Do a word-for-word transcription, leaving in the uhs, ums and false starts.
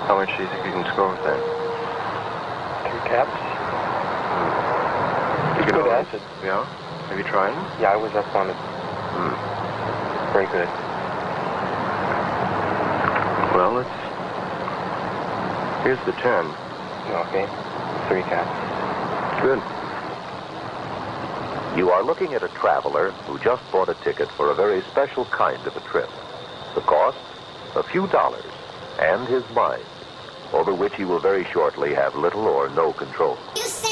How much do you think you can score with that? Three caps. Mm. You Good always, acid. Yeah? Have you tried them? Yeah, I was up on it. Mm. Very good. Well, it's... Here's the ten. Okay. Three caps. Good. You are looking at a traveler who just bought a ticket for a very special kind of a trip. The cost? A few dollars. And his mind, over which he will very shortly have little or no control. You say